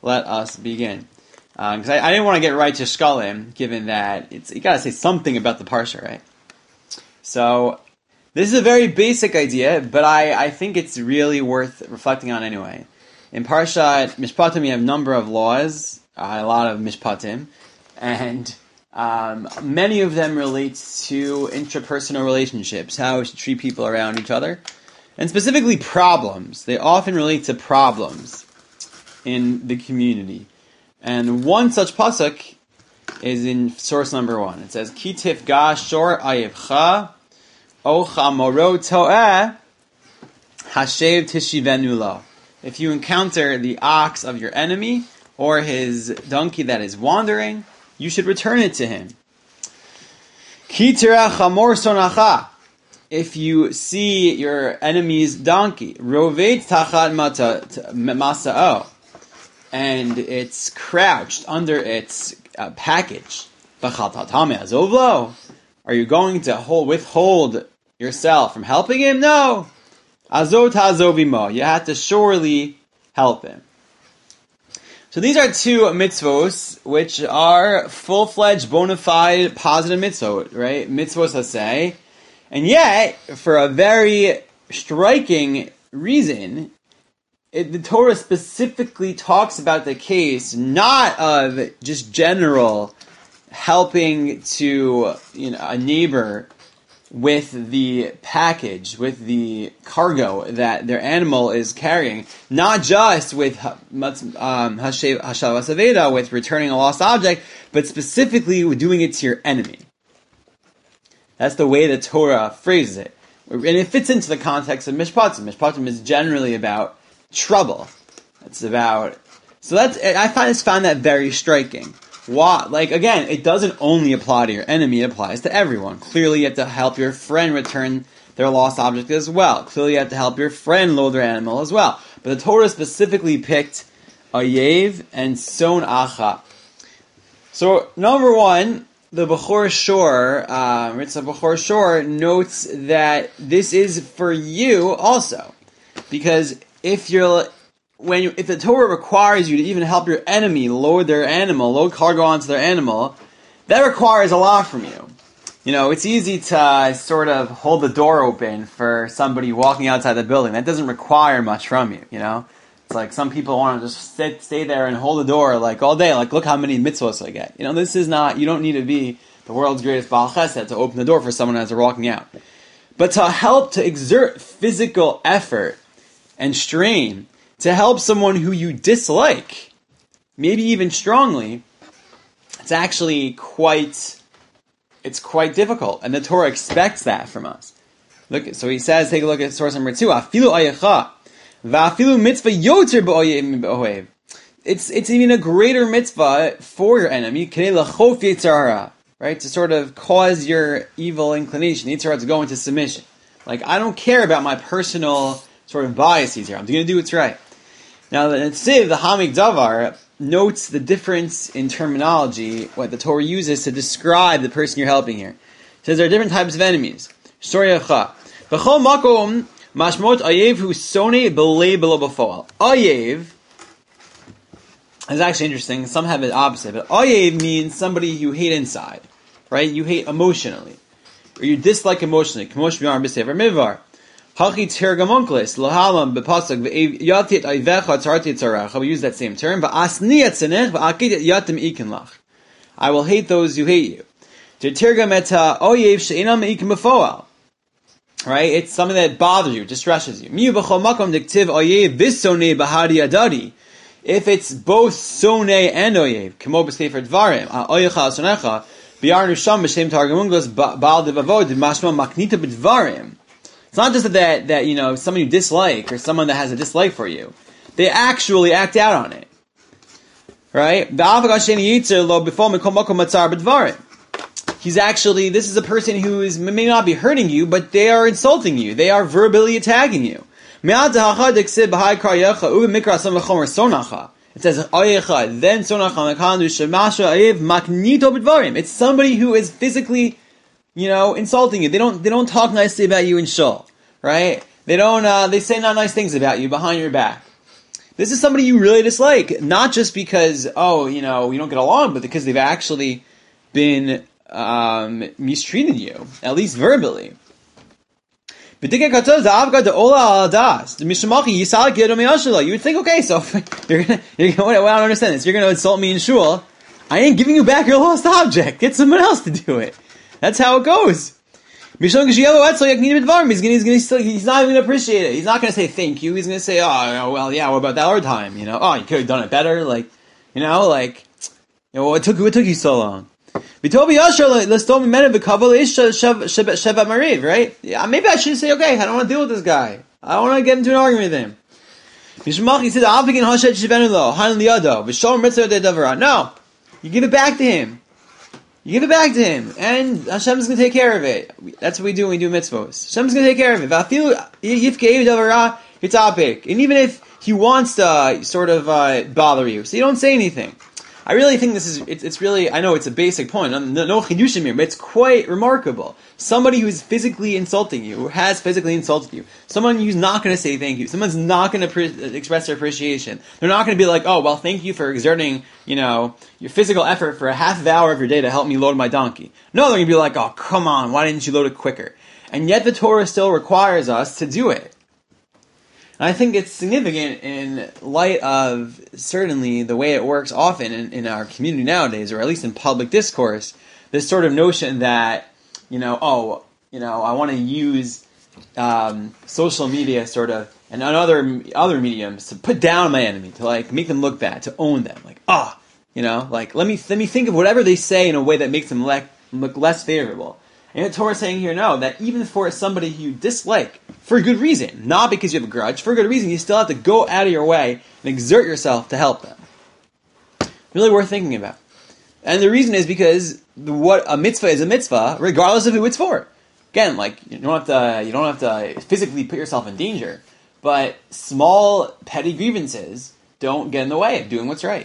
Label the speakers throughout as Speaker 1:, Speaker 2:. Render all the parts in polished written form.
Speaker 1: let us begin. Because I didn't want to get right to Shkalim, given that you got to say something about the Parsha, right? So, this is a very basic idea, but I think it's really worth reflecting on anyway. In Parshat Mishpatim, you have a number of laws, a lot of Mishpatim, and many of them relate to intrapersonal relationships, how we should treat people around each other, and specifically problems. They often relate to problems in the community. And one such pasuk is in source number 1. It says, Ki tifga shor ayevcha, o chamoro to'eh, hashev tishivenu lo. If you encounter the ox of your enemy, or his donkey that is wandering, you should return it to him. Ki tira chamor sonacha. If you see your enemy's donkey, rovet tachat masa'o, and it's crouched under its package, are you going to withhold yourself from helping him? No. Azot hazovimo. You have to surely help him. So these are two mitzvos, which are full-fledged, bona fide, positive mitzvot, right? Mitzvos haseh. And yet, for a very striking reason, the Torah specifically talks about the case not of just general helping to a neighbor with the package, with the cargo that their animal is carrying, not just with Hashav Asaveda, with returning a lost object, but specifically with doing it to your enemy. That's the way the Torah phrases it. And it fits into the context of Mishpatim. Mishpatim is generally about trouble. I found that very striking. Why? Again, it doesn't only apply to your enemy, it applies to everyone. Clearly you have to help your friend return their lost object as well. Clearly you have to help your friend load their animal as well. But the Torah specifically picked Ayev and Son Acha. So, number 1, the Bechor Shor, Ritzah Bechor Shor, notes that this is for you also. Because if the Torah requires you to even help your enemy load cargo onto their animal, that requires a lot from you. It's easy to sort of hold the door open for somebody walking outside the building. That doesn't require much from you, It's like some people want to just stay there and hold the door all day, look how many mitzvahs I get. This is not, you don't need to be the world's greatest Baal Chesed to open the door for someone as they're walking out. But to exert physical effort and strain, to help someone who you dislike, maybe even strongly, it's actually quite difficult, and the Torah expects that from us. So he says, take a look at source number 2. Afilu ayecha, va'afilu mitzvah yoter b'oyev. It's even a greater mitzvah for your enemy, k'nei lachof yetzer hara, right? To sort of cause your evil inclination, yetzer hara, to go into submission. I don't care about my personal sort of biases here. I'm going to do what's right. Now, the Netziv, the Hamik Davar, notes the difference in terminology, what the Torah uses to describe the person you're helping here. It says there are different types of enemies. Shoryacha. B'chol makom mashmot ayev hu sone b'lei b'lo b'foal. Ayev is actually interesting. Some have it opposite, but ayev means somebody you hate inside, right? You hate emotionally, or you dislike emotionally. K'mosh v'yar b'sefer midvar. Hachi tergamonklis lahalam bepasuk yatit ayvecha tzarti tzaracha. We use that same term. Va'asni etzenech va'akit yatim ikin. I will hate those who hate you. Tergam et oyev she'inam ikin befoal. Right? It's something that bothers you, distresses you. Miu b'chol makom diktiv oyev v'sonei b'hadi adadi. If it's both sonei and oyev, kemo b'sefer dvarim, oyecha asonecha, b'yarnu sham b'shem targamungos ba'al devavod mashma maknita b'dvarim. It's not just that someone you dislike or someone that has a dislike for you. They actually act out on it. Right? This is a person who may not be hurting you, but they are insulting you. They are verbally attacking you. It says, then it's somebody who is physically insulting you. They don't talk nicely about you in shul, right? They say not nice things about you behind your back. this is somebody you really dislike, not just because, you don't get along, but because they've actually been mistreated you, at least verbally. You would think, okay, so you're gonna I don't understand this. You're gonna insult me in shul. I ain't giving you back your lost object. Get someone else to do it. That's how it goes. He's not even going to appreciate it. He's not going to say thank you. He's going to say, what about that other time? You could have done it better. What took you so long? Right? Yeah, maybe I should say, okay, I don't want to deal with this guy. I don't want to get into an argument with him. No, you give it back to him. And Hashem's going to take care of it. That's what we do when we do mitzvahs. Hashem's going to take care of it. And even if he wants to sort of bother you, so you don't say anything. I really think it's really, I know it's a basic point, no chidushim here, but it's quite remarkable. Somebody who's physically insulting you, or has physically insulted you, someone who's not going to say thank you, someone's not going to express their appreciation. They're not going to be like, thank you for exerting, your physical effort for a half of hour of your day to help me load my donkey. No, they're going to be like, oh, come on, why didn't you load it quicker? And yet the Torah still requires us to do it. And I think it's significant in light of certainly the way it works often in our community nowadays, or at least in public discourse, this sort of notion that, I want to use social media sort of and other mediums to put down my enemy, to make them look bad, to own them. Let me think of whatever they say in a way that makes them look less favorable. And the Torah is saying here, no, that even for somebody you dislike, for a good reason, not because you have a grudge, for a good reason, you still have to go out of your way and exert yourself to help them. Really worth thinking about. And the reason is because what a mitzvah is a mitzvah, regardless of who it's for. Again, you don't have to physically put yourself in danger, but small petty grievances don't get in the way of doing what's right.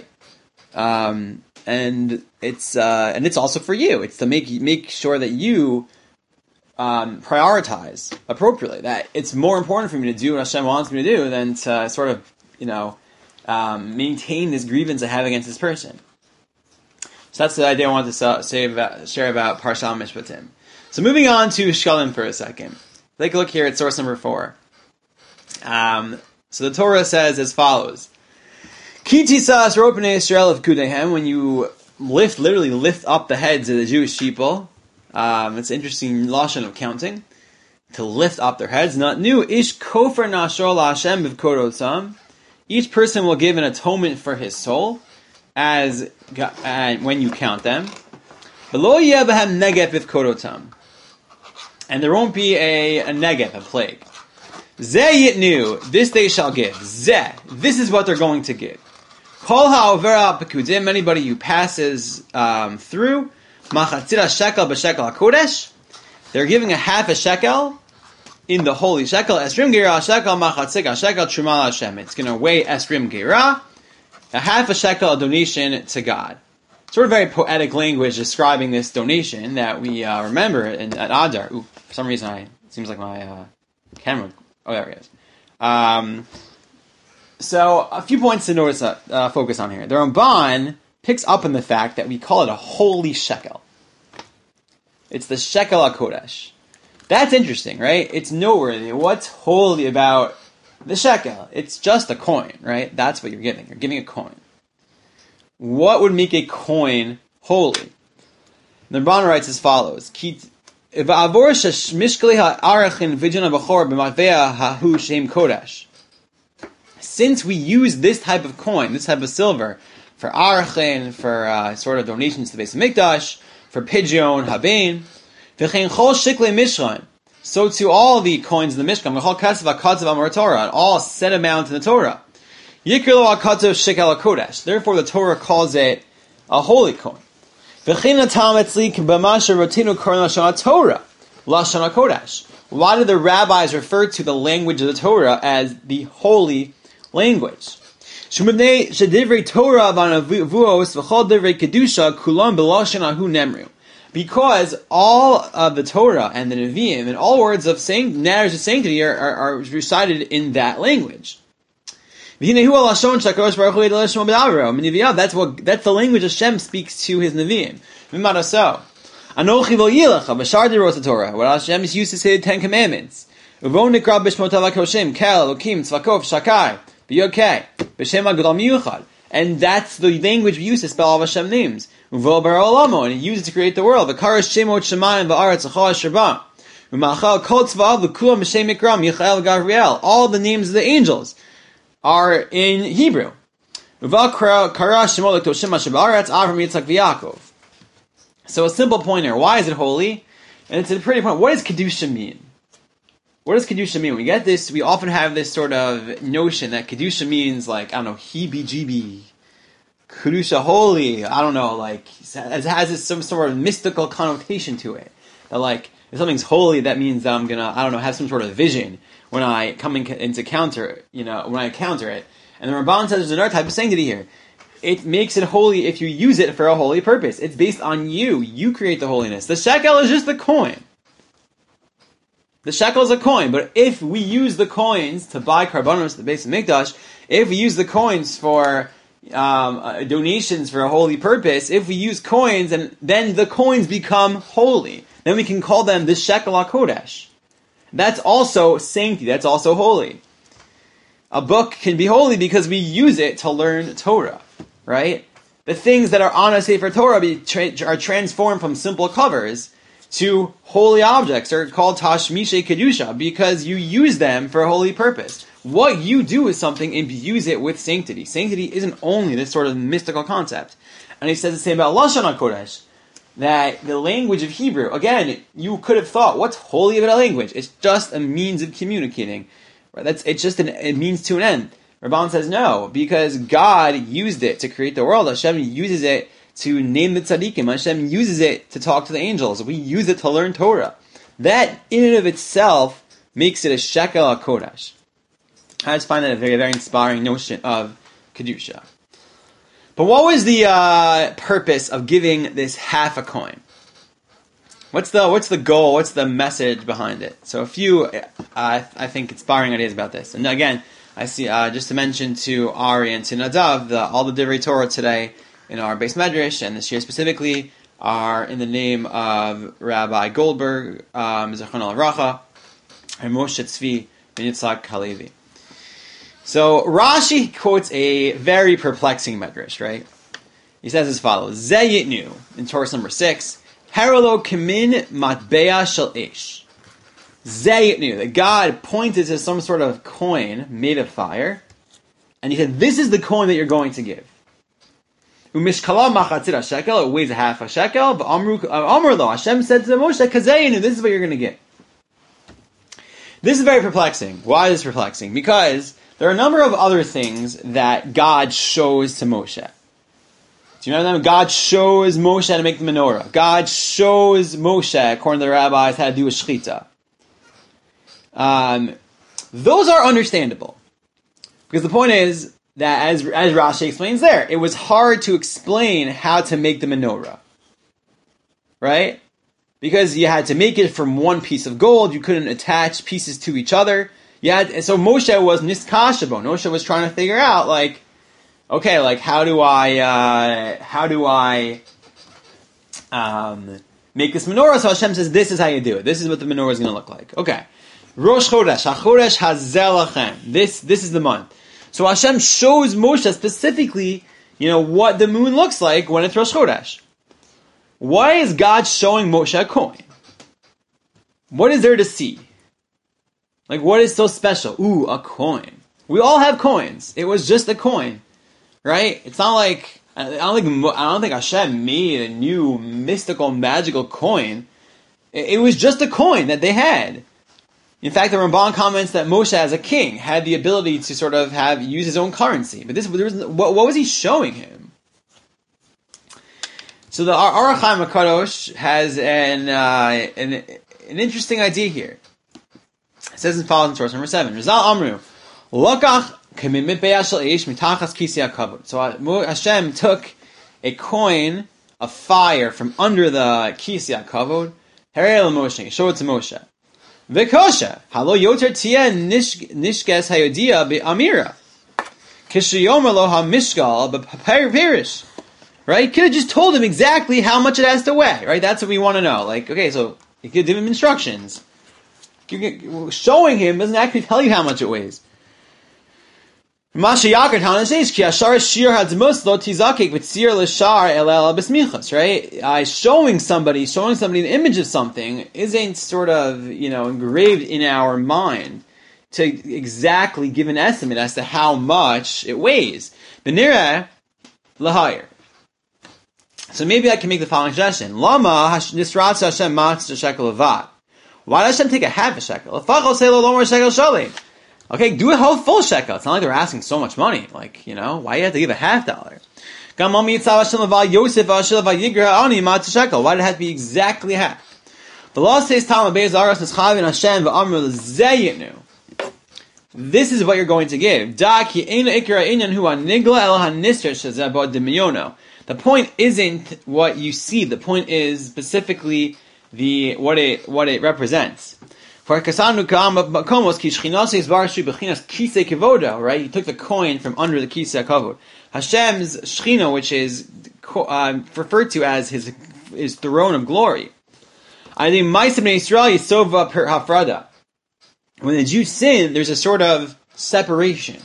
Speaker 1: And it's also for you. It's to make sure that you prioritize appropriately. That it's more important for me to do what Hashem wants me to do than to sort of maintain this grievance I have against this person. So that's the idea I wanted to share about Parsha Mishpatim. So moving on to Shkalim for a second. Take a look here at source number 4. So the Torah says as follows. Ki tisas ropnei Yisrael of kudehem, when you literally lift up the heads of the Jewish people. It's an interesting lashon of counting. To lift up their heads. Not new. Ish kofer nashor la'Hashem b'vkorotzam. Each person will give an atonement for his soul, when you count them. V'lo yeh b'hem negef b'vkorotzam. And there won't be a negef, a plague. Zeh yitnu, this they shall give. Zeh, this is what they're going to give. Kol ha'over pekudim, anybody who passes through, machatzira shekel b'shekel hakodesh, they're giving a half a shekel in the holy shekel. Esrim geira shekel machatzika shekel truma Hashem. It's going to weigh esrim geira, a half a shekel, a donation to God. Sort of very poetic language describing this donation that we remember at Adar. Ooh, for some reason, it seems like my camera. Oh, there it is. So, a few points to notice, focus on here. The Ramban picks up on the fact that we call it a holy shekel. It's the shekel HaKodesh. That's interesting, right? It's noteworthy. What's holy about the shekel? It's just a coin, right? That's what you're giving. You're giving a coin. What would make a coin holy? The Ramban writes as follows. Since we use this type of coin, this type of silver, for arachin, for sort of donations to the Beis Hamikdash, for pidyon, haben, so to all the coins in the Mishkan, and all set amount in the Torah. Therefore, the Torah calls it a holy coin. Why do the rabbis refer to the language of the Torah as the holy language? Because all of the Torah and the Nevi'im and all words of matters of sanctity are recited in that language. That's the language Hashem speaks to his Nevi'im. So, Anochi vo yilecha b'shardi wrote the Torah. What Hashem uses his 10 Commandments. Uvon nikra b'shmotav hakoshim kel elokim tzvakov shakai b'yokei b'shem hagdol miyuchad. And that's the language we use to spell all of Hashem names. Uvo bar olamo, and he used it to create the world. V'karash shemot shemayim v'aretz achal shirba. V'machal kol tzvav v'kulam b'shem mikram Yichael Gavriel. All the names of the angels are in Hebrew. Uva karash shemot l'ktoshim asher b'aretz Avram Yitzchak v'Yakov. So a simple pointer. Why is it holy? And it's a pretty point. What does Kedusha mean? What does Kedusha mean? When we get this, we often have this sort of notion that Kedusha means like, I don't know, heebie-jeebie. Kedusha holy. I don't know, like, it has some sort of mystical connotation to it. That like, if something's holy, that means that I'm gonna, I don't know, have some sort of vision when I come into counter, when I counter it. And the Ramban says there's another type of sanctity here. It makes it holy if you use it for a holy purpose. It's based on you. You create the holiness. The shekel is just the coin. The shekel is a coin, but if we use the coins to buy karbanos to the base of Mikdash, if we use the coins for donations for a holy purpose, if we use coins, and then the coins become holy, then we can call them the shekel HaKodesh. That's also sanctity. That's also holy. A book can be holy because we use it to learn Torah. Right? The things that are on a Sefer Torah are transformed from simple covers to holy objects. They're called Tashmishe Kedusha because you use them for a holy purpose. What you do with something, imbue it with sanctity. Sanctity isn't only this sort of mystical concept. And he says the same about Lashon HaKodesh, that the language of Hebrew, again, you could have thought, what's holy about a language? It's just a means of communicating. Right? It's just a means to an end. Ramban says no, because God used it to create the world. Hashem uses it to name the tzaddikim. Hashem uses it to talk to the angels. We use it to learn Torah. That, in and of itself, makes it a shekel HaKodesh. I just find that a very, very inspiring notion of Kedusha. But what was the purpose of giving this half a coin? What's the goal? What's the message behind it? So a few, I think, inspiring ideas about this. And again, I see, just to mention to Ari and to Nadav, all the Divrei Torah today in our base medrash, and this year specifically, are in the name of Rabbi Goldberg, Zechron Racha, and Moshe Tzvi ben Yitzhak Halevi. So Rashi quotes a very perplexing medrash, right? He says as follows, Zeh Yitnu, in Torah number 6, Haralo Kimin Matbea Shel Eish. Zayitnu, that God pointed to some sort of coin made of fire, and he said, this is the coin that you're going to give. Umishkala machatzit shekel, it weighs a half a shekel, but Amr lo, Hashem said to Moshe, Kazayinu, this is what you're going to get. This is very perplexing. Why is this perplexing? Because there are a number of other things that God shows to Moshe. Do you remember them? God shows Moshe how to make the menorah. God shows Moshe, according to the rabbis, how to do a shechita. Those are understandable. Because the point is that, as Rashi explains there, it was hard to explain how to make the menorah. Right? Because you had to make it from one piece of gold, you couldn't attach pieces to each other. So Moshe was niskashabo. Moshe was trying to figure out, like, okay, like, how do I make this menorah? So Hashem says, this is how you do it. This is what the menorah is going to look like. Okay. Rosh Chodesh, HaChodesh HaZelachem. This is the month. So Hashem shows Moshe specifically, what the moon looks like when it's Rosh Chodesh. Why is God showing Moshe a coin? What is there to see? Like, what is so special? Ooh, a coin. We all have coins. It was just a coin, right? It's not like, I don't think Hashem made a new mystical, magical coin. It was just a coin that they had. In fact, the Ramban comments that Moshe, as a king, had the ability to sort of use his own currency. But what was he showing him? So the Aruch Chaim HaKadosh has an interesting idea here. It says as follows in source number 7. Rizal Amru, Lokach k'mimit be'ashal eish mitachas kisi hakavod. So Hashem took a coin of fire from under the kisi hakavod. Harei Moshe, show it to Moshe. V'kosha, halo yoter tia nishkes hayodia be'amira. Kishayomer lo ha-mishgal, but pirish. Right? Could have just told him exactly how much it has to weigh. Right? That's what we want to know. Like, okay, so you could give him instructions. Showing him doesn't actually tell you how much it weighs. Right? Showing somebody the image of something isn't sort of, engraved in our mind to exactly give an estimate as to how much it weighs. Benira lahayr. So maybe I can make the following suggestion. Lama nisratz Hashem matzah shekel avad. Why does Hashem take a half a shekel? Okay, do a whole full shekel. It's not like they're asking so much money. Like, why do you have to give a $0.50? Why did it have to be exactly half? The law says, this is what you're going to give. The point isn't what you see. The point is specifically what it represents. Right? He took the coin from under the kisei kavod. Hashem's shechina, which is referred to as his throne of glory. When the Jews sin, there's a sort of separation.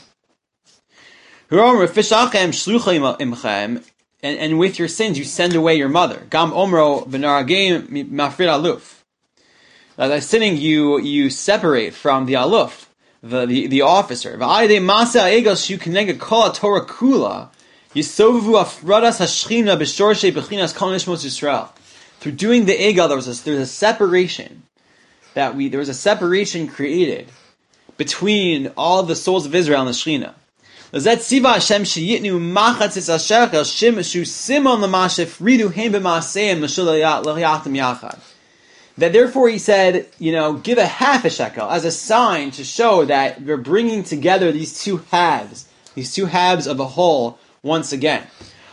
Speaker 1: And with your sins, you send away your mother. Gam omro v'naragim mafrid aluf. By sinning, you separate from the aluf, the officer. V'ayde masa egel shu keneged kol Torah kula yisovu afradas hashchina b'shorshe b'chinas kol nishmos Yisrael. Through doing the egel, there was a separation there was a separation created between all the souls of Israel and the Shechina. That therefore he said, give a half a shekel as a sign to show that we're bringing together these two halves of a whole once again.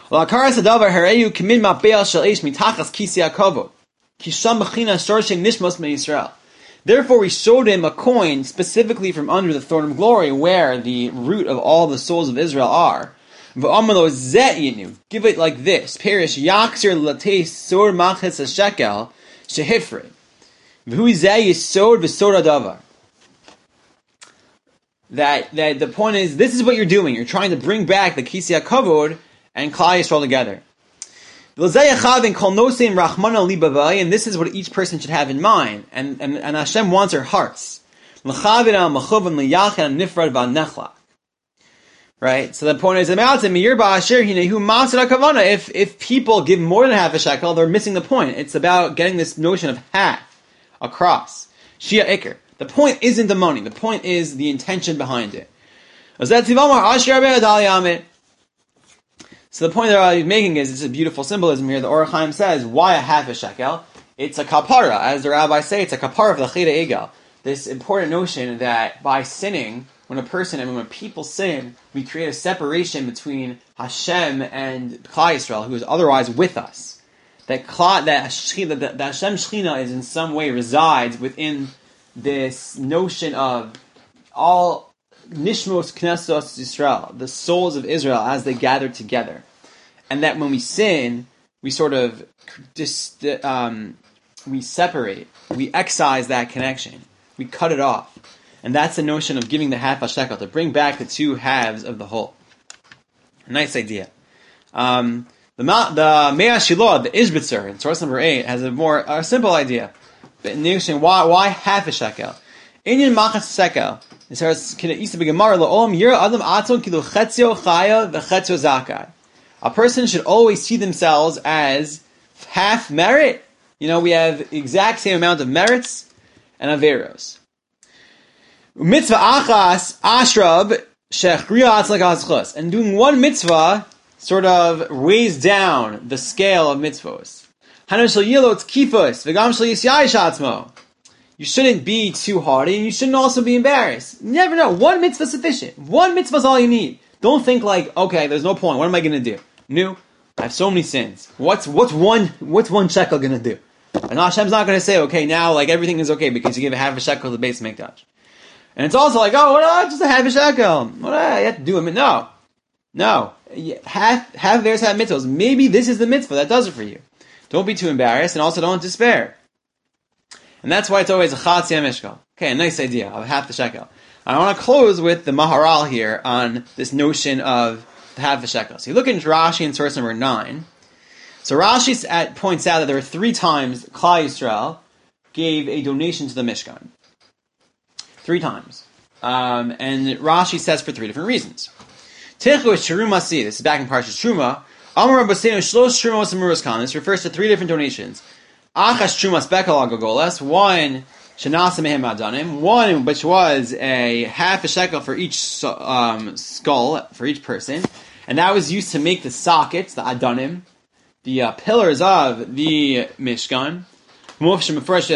Speaker 1: Therefore, we showed him a coin specifically from under the throne of glory, where the root of all the souls of Israel are. Give it like this: Perish yaksir latei sor machas hashekel shehifre. That the point is, this is what you're doing. You're trying to bring back the kisei kavod and Klal Yisrael together. And this is what each person should have in mind. And Hashem wants our hearts. Right? So the point is, if people give more than half a shekel, they're missing the point. It's about getting this notion of half across. Shia Iker. The point isn't the money. The point is the intention behind it. So the point that I'm making is, it's a beautiful symbolism here. The Orach Chaim says, why a half a shekel? It's a kapara. As the rabbis say, it's a kapara for the cheda egel. This important notion that by sinning, when people sin, we create a separation between Hashem and Klal Yisrael, who is otherwise with us. That Hashem Shechina is in some way resides within this notion of all Nishmos Knessos Yisrael, the souls of Israel as they gather together. And that when we sin, we sort of we separate, we excise that connection, we cut it off. And that's the notion of giving the half a shekel, to bring back the two halves of the whole. A nice idea. The Mea Shiloh, the Ishbitzer, in source number 8, has a simple idea. Why half a shekel? Inyan machas shekel. It says, a person should always see themselves as half merit. We have exact same amount of merits and averos. Mitzvah achas ashrab shechriya. And doing one mitzvah sort of weighs down the scale of mitzvos. You shouldn't be too hardy, and you shouldn't also be embarrassed. You never know. One mitzvah is sufficient. One mitzvah is all you need. Don't think like, okay, there's no point. What am I going to do? No, I have so many sins. What's one shekel going to do? And Hashem's not going to say, okay, now everything is okay because you give a half a shekel to the Beis Mikdash. And it's also like, just a half a shekel. What do I have to do? No. No. Have theirs have mitzvahs. Maybe this is the mitzvah that does it for you. Don't be too embarrassed, and also don't despair. And that's why it's always a chatzia mishkal. Okay, a nice idea of half the shekel. I want to close with the Maharal here on this notion of the half the shekel. So you look into Rashi in source number 9. So Rashi points out that there were 3 times Klal Yisrael gave a donation to the Mishkan. 3 times. And Rashi says for 3 different reasons. Techu is Truma Si. This is back in Parshas Truma. Amar Rabbeinu Shlosh Trumos Amuras Kan. This refers to 3 different donations. Achas Trumas Bekel Agogolas. 1 Shanasa Mehem Adanim. 1 which was a half a shekel for each skull, for each person. And that was used to make the sockets, the Adanim, the pillars of the Mishkan. Achas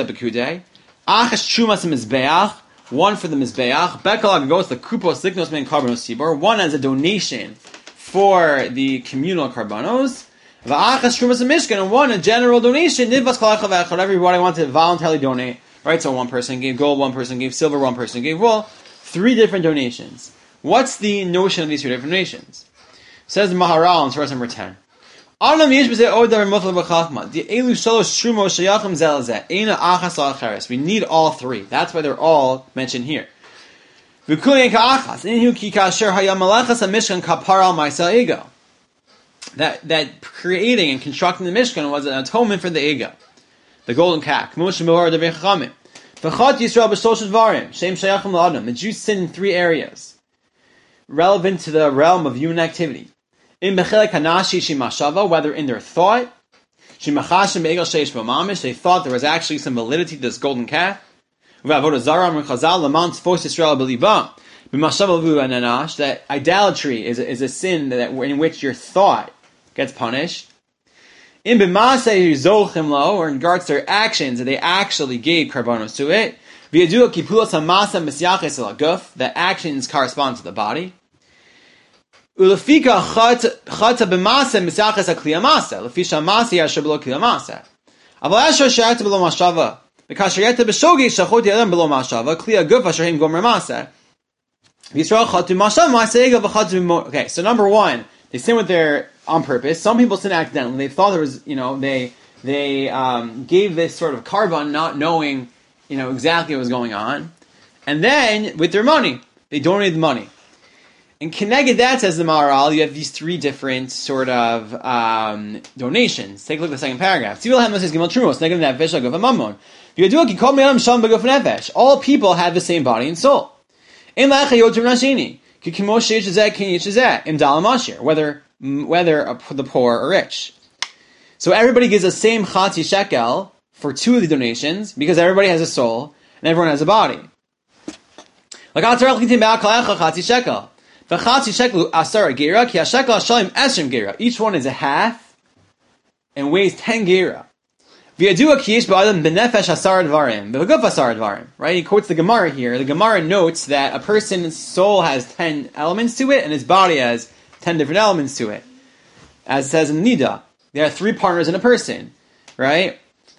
Speaker 1: Trumas Mizbeach. 1 for the Mizbeach. Bekel Agogos, the Kupos Liknos Men Karbanos Sibor. 1 as a donation for the communal karbanos, v'achas trumas a mishkan, and 1 a general donation. Nivas kol echad v'echad. Everybody wanted to voluntarily donate, right? So 1 person gave gold, 1 person gave silver, 1 person gave wool. 3 different donations. What's the notion of these 3 different donations? Says the Maharal in verse number 10. We need all 3. That's why they're all mentioned here. That creating and constructing the Mishkan was an atonement for the ego, the golden calf. The Jews sinned in 3 areas relevant to the realm of human activity. Whether in their thought, they thought there was actually some validity to this golden calf. That idolatry is a sin in which your thought gets punished. Or in regards to their actions, that they actually gave karbanos to it. That actions correspond to the body. Okay, so number 1, they sin with their on purpose. Some people sin accidentally. They thought there was, they gave this sort of karban not knowing, exactly what was going on. And then with their money, they donated the money. And connected that, says the Maharal, you have these 3 different sort of donations. Take a look at the second paragraph. All people have the same body and soul. Whether the poor or rich. So everybody gives the same chatzi shekel for 2 of the donations, because everybody has a soul and everyone has a body. Each one is a half and weighs 10 gera. Right? He quotes the Gemara here. The Gemara notes that a person's soul has 10 elements to it, and his body has 10 different elements to it. As it says in Nida, there are 3 partners in a person. Right?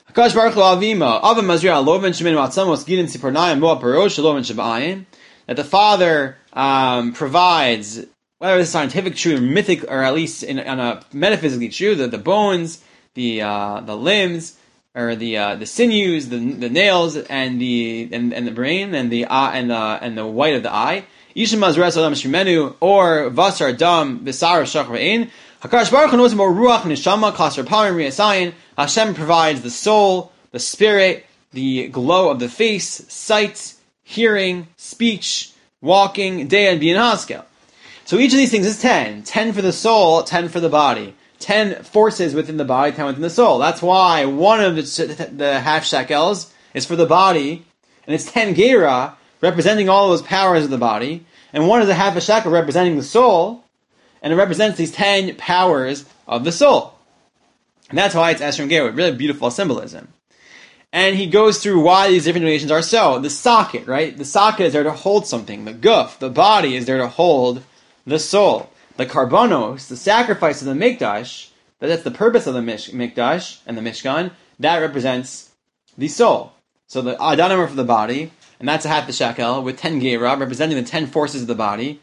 Speaker 1: That the Father provides, whether it's scientific true or mythic, or at least on a metaphysically true, the bones, the limbs, or the sinews, the nails, and the brain, and the eye, and the white of the eye. Or vasar dam bisar shachrein. Hakadosh Baruch Hu knows more ruach neshama kasher parim riyasayin. Hashem provides the soul, the spirit, the glow of the face, sight, hearing, speech, walking, day, and being haskel. So each of these things is 10. 10 for the soul, 10 for the body. 10 forces within the body, 10 within the soul. That's why one of the half shekels is for the body, and it's 10 gera, representing all those powers of the body, and one is a half a shekel representing the soul, and it represents these 10 powers of the soul. And that's why it's Esrim Gera, with really beautiful symbolism. And he goes through why these different donations are so. The socket, right? The socket is there to hold something. The guf, the body, is there to hold the soul. The karbanos, the sacrifice of the mikdash, that's the purpose of the mikdash and the mishkan, that represents the soul. So the adanim are for the body, and that's a half the shekel, with 10 gera, representing the 10 forces of the body.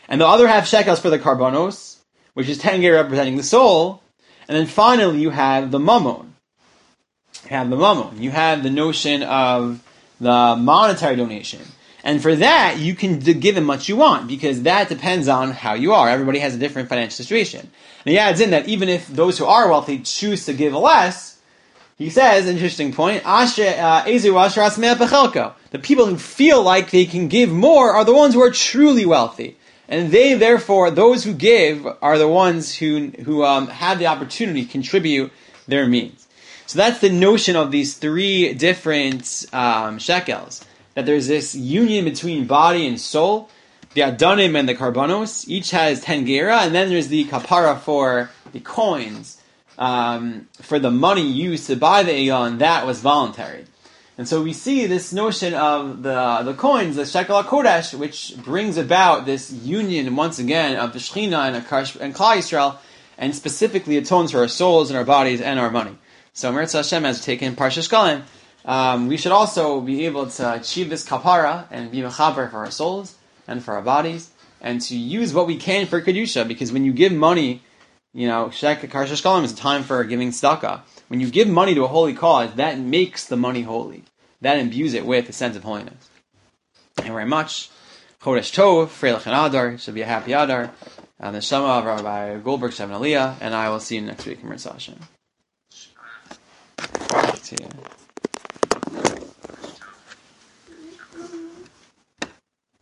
Speaker 1: And the other half shekels for the karbanos, which is 10 ger representing the soul. And then finally you have the mammon. You have the notion of the monetary donation. And for that, you can give as much you want, because that depends on how you are. Everybody has a different financial situation. And he adds in that even if those who are wealthy choose to give less, he says, interesting point, the people who feel like they can give more are the ones who are truly wealthy. And they, therefore, those who give are the ones who have the opportunity to contribute their means. So that's the notion of these three different shekels. That there's this union between body and soul, the Adanim and the Karbanos, each has 10 gera, and then there's the Kapara for the coins, for the money used to buy the Egon, that was voluntary. And so we see this notion of the coins, the Shekel HaKodesh, which brings about this union, once again, of the Shekhinah and Klal Yisrael, and specifically atones for our souls and our bodies and our money. So Meretz Hashem, as we take in Parsha Shkalim, we should also be able to achieve this kapara and be mechaber for our souls and for our bodies, and to use what we can for kedusha. Because when you give money, Parsha Shkalim is a time for giving tzedakah. When you give money to a holy cause, that makes the money holy. That imbues it with a sense of holiness. Thank you very much. Chodesh Tov, Freilich and Adar, should be a happy Adar. The Shema of Rabbi Goldberg, Shem Aliyah, and I will see you next week in Meretz Hashem. See you.